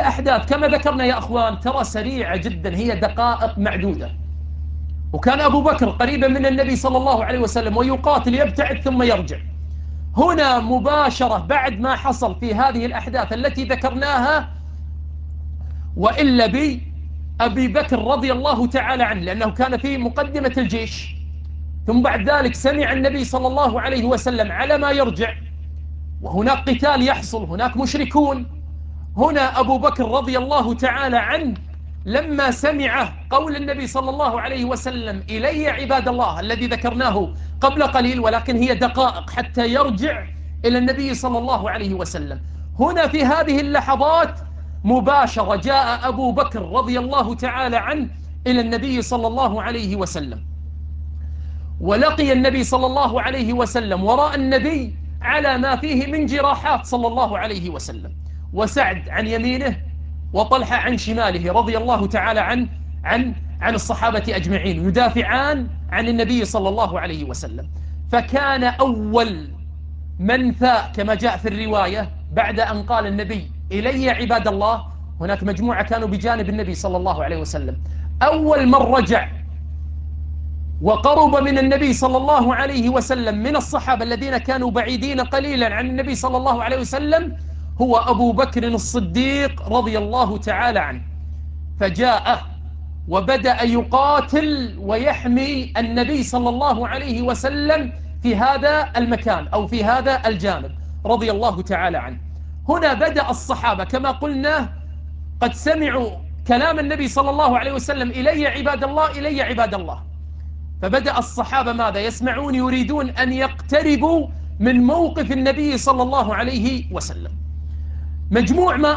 الأحداث كما ذكرنا يا أخوان ترى سريعة جدا، هي دقائق معدودة. وكان أبو بكر قريبا من النبي صلى الله عليه وسلم ويقاتل، يبتعد ثم يرجع. هنا مباشرة بعد ما حصل في هذه الأحداث التي ذكرناها، وإلا أبي بكر رضي الله تعالى عنه، لأنه كان في مقدمة الجيش، ثم بعد ذلك سمع النبي صلى الله عليه وسلم على ما يرجع، وهناك قتال يحصل، هناك مشركون. هنا أبو بكر رضي الله تعالى عنه لما سمع قول النبي صلى الله عليه وسلم إلي عباد الله الذي ذكرناه قبل قليل، ولكن هي دقائق حتى يرجع إلى النبي صلى الله عليه وسلم. هنا في هذه اللحظات مباشرة جاء أبو بكر رضي الله تعالى عنه إلى النبي صلى الله عليه وسلم، ولقي النبي صلى الله عليه وسلم وراء النبي على ما فيه من جراحات صلى الله عليه وسلم، وسعد عن يمينه وطلحة عن شماله رضي الله تعالى عن الصحابة أجمعين يدافعان عن النبي صلى الله عليه وسلم. فكان أول من فاء كما جاء في الرواية بعد أن قال النبي إلي عباد الله، هناك مجموعة كانوا بجانب النبي صلى الله عليه وسلم، أول من رجع وقرب من النبي صلى الله عليه وسلم من الصحابة الذين كانوا بعيدين قليلا عن النبي صلى الله عليه وسلم هو أبو بكر الصديق رضي الله تعالى عنه. فجاء وبدأ يقاتل ويحمي النبي صلى الله عليه وسلم في هذا المكان أو في هذا الجانب رضي الله تعالى عنه. هنا بدأ الصحابة كما قلنا قد سمعوا كلام النبي صلى الله عليه وسلم إلي عباد الله إلي عباد الله، فبدأ الصحابة ماذا يسمعون؟ يريدون أن يقتربوا من موقف النبي صلى الله عليه وسلم. مجموع ما